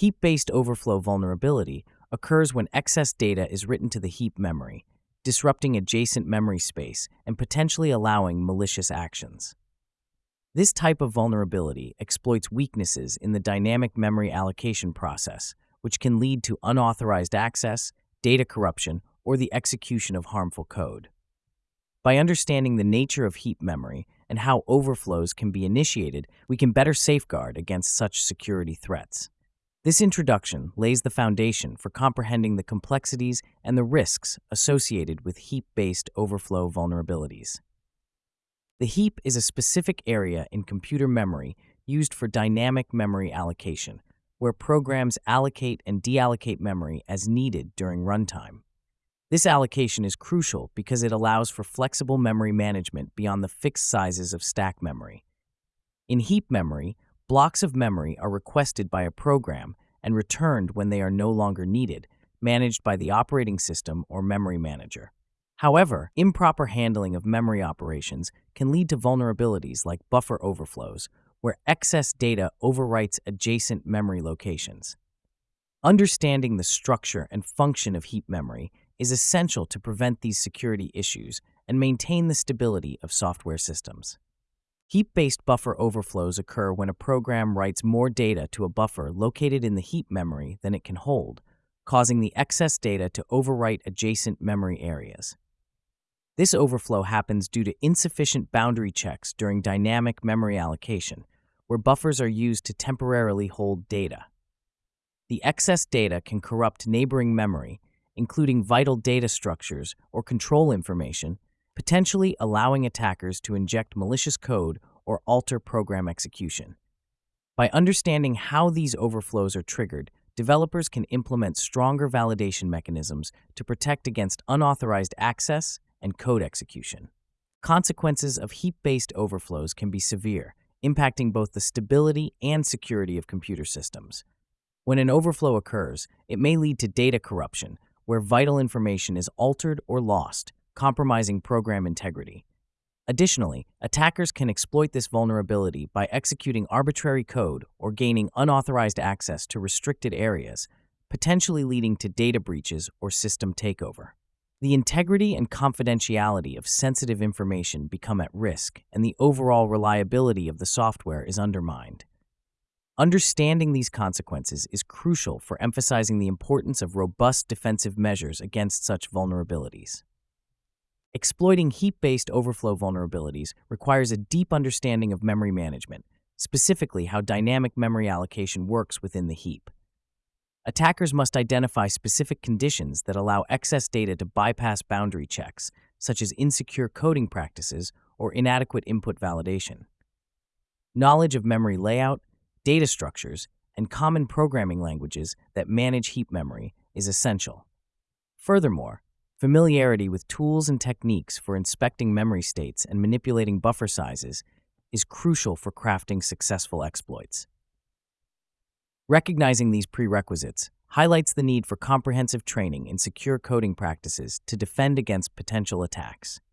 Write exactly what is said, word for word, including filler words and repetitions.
Heap-based overflow vulnerability occurs when excess data is written to the heap memory, disrupting adjacent memory space and potentially allowing malicious actions. This type of vulnerability exploits weaknesses in the dynamic memory allocation process, which can lead to unauthorized access, data corruption, or the execution of harmful code. By understanding the nature of heap memory and how overflows can be initiated, we can better safeguard against such security threats. This introduction lays the foundation for comprehending the complexities and the risks associated with heap-based overflow vulnerabilities. The heap is a specific area in computer memory used for dynamic memory allocation, where programs allocate and deallocate memory as needed during runtime. This allocation is crucial because it allows for flexible memory management beyond the fixed sizes of stack memory. In heap memory, blocks of memory are requested by a program and returned when they are no longer needed, managed by the operating system or memory manager. However, improper handling of memory operations can lead to vulnerabilities like buffer overflows, where excess data overwrites adjacent memory locations. Understanding the structure and function of heap memory is essential to prevent these security issues and maintain the stability of software systems. Heap-based buffer overflows occur when a program writes more data to a buffer located in the heap memory than it can hold, causing the excess data to overwrite adjacent memory areas. This overflow happens due to insufficient boundary checks during dynamic memory allocation, where buffers are used to temporarily hold data. The excess data can corrupt neighboring memory, including vital data structures or control information, potentially allowing attackers to inject malicious code or alter program execution. By understanding how these overflows are triggered, developers can implement stronger validation mechanisms to protect against unauthorized access and code execution. Consequences of heap-based overflows can be severe, impacting both the stability and security of computer systems. When an overflow occurs, it may lead to data corruption, where vital information is altered or lost, compromising program integrity. Additionally, attackers can exploit this vulnerability by executing arbitrary code or gaining unauthorized access to restricted areas, potentially leading to data breaches or system takeover. The integrity and confidentiality of sensitive information become at risk, and the overall reliability of the software is undermined. Understanding these consequences is crucial for emphasizing the importance of robust defensive measures against such vulnerabilities. Exploiting heap-based overflow vulnerabilities requires a deep understanding of memory management, specifically how dynamic memory allocation works within the heap. Attackers must identify specific conditions that allow excess data to bypass boundary checks, such as insecure coding practices or inadequate input validation. Knowledge of memory layout, data structures, and common programming languages that manage heap memory is essential. Furthermore, familiarity with tools and techniques for inspecting memory states and manipulating buffer sizes is crucial for crafting successful exploits. Recognizing these prerequisites highlights the need for comprehensive training in secure coding practices to defend against potential attacks.